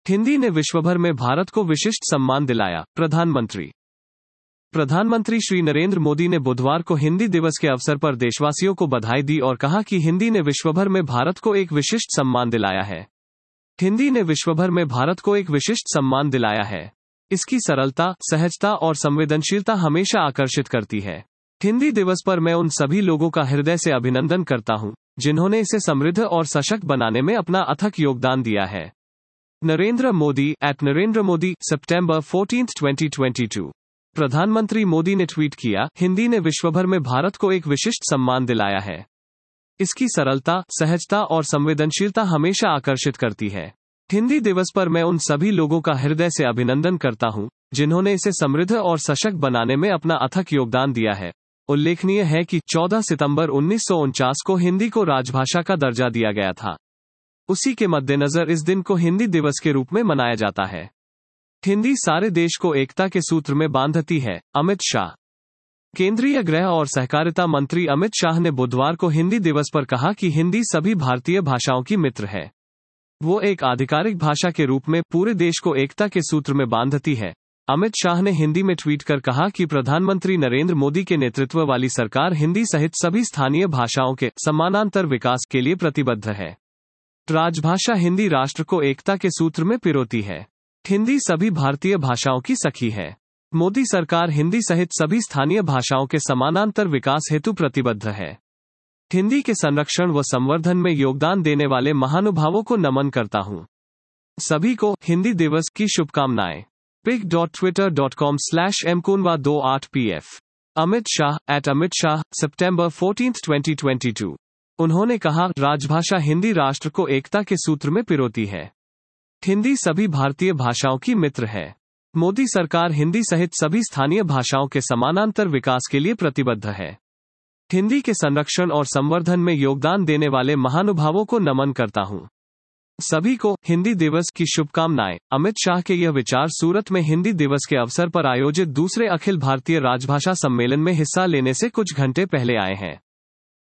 हिंदी ने विश्वभर में भारत को विशिष्ट सम्मान दिलाया, प्रधानमंत्री श्री नरेंद्र मोदी ने बुधवार को हिंदी दिवस के अवसर पर देशवासियों को बधाई दी और कहा कि हिंदी ने विश्वभर में भारत को एक विशिष्ट सम्मान दिलाया है। हिंदी ने विश्वभर में भारत को एक विशिष्ट सम्मान दिलाया है। इसकी सरलता, सहजता और संवेदनशीलता हमेशा आकर्षित करती है। हिंदी दिवस पर मैं उन सभी लोगों का हृदय से अभिनंदन करता हूं, जिन्होंने इसे समृद्ध और सशक्त बनाने में अपना अथक योगदान दिया है। Narendra Modi @NarendraModi, September 14, 2022। प्रधानमंत्री मोदी ने ट्वीट किया, हिंदी ने विश्वभर में भारत को एक विशिष्ट सम्मान दिलाया है। इसकी सरलता, सहजता और संवेदनशीलता हमेशा आकर्षित करती है। हिंदी दिवस पर मैं उन सभी लोगों का हृदय से अभिनंदन करता हूं, जिन्होंने इसे समृद्ध और सशक्त बनाने में अपना अथक योगदान दिया है। उल्लेखनीय है कि 14 सितंबर 1949 को हिंदी को राजभाषा का दर्जा दिया गया था। उसी के मद्देनजर इस दिन को हिंदी दिवस के रूप में मनाया जाता है। हिंदी सारे देश को एकता के सूत्र में बांधती है, अमित शाह। केंद्रीय गृह और सहकारिता मंत्री अमित शाह ने बुधवार को हिंदी दिवस पर कहा कि हिंदी सभी भारतीय भाषाओं की मित्र है। वो एक आधिकारिक भाषा के रूप में पूरे देश को एकता के सूत्र में बांधती है। अमित शाह ने हिंदी में ट्वीट कर कहा कि प्रधानमंत्री नरेंद्र मोदी के नेतृत्व वाली सरकार हिंदी सहित सभी स्थानीय भाषाओं के समानांतर विकास के लिए प्रतिबद्ध है। राजभाषा हिंदी राष्ट्र को एकता के सूत्र में पिरोती है। हिंदी सभी भारतीय भाषाओं की सखी है। मोदी सरकार हिंदी सहित सभी स्थानीय भाषाओं के समानांतर विकास हेतु प्रतिबद्ध है। हिंदी के संरक्षण व संवर्धन में योगदान देने वाले महानुभावों को नमन करता हूं। सभी को हिंदी दिवस की शुभकामनाएं। pic.twitter.com/mkunwa28pf। Amit Shah @Amit Shah, September 14, 2022। उन्होंने कहा, राजभाषा हिंदी राष्ट्र को एकता के सूत्र में पिरोती है। हिंदी सभी भारतीय भाषाओं की मित्र है। मोदी सरकार हिंदी सहित सभी स्थानीय भाषाओं के समानांतर विकास के लिए प्रतिबद्ध है। हिंदी के संरक्षण और संवर्धन में योगदान देने वाले महानुभावों को नमन करता हूं। सभी को हिंदी दिवस की शुभकामनाएं। अमित शाह के यह विचार सूरत में हिंदी दिवस के अवसर पर आयोजित दूसरे अखिल भारतीय राजभाषा सम्मेलन में हिस्सा लेने से कुछ घंटे पहले आए हैं।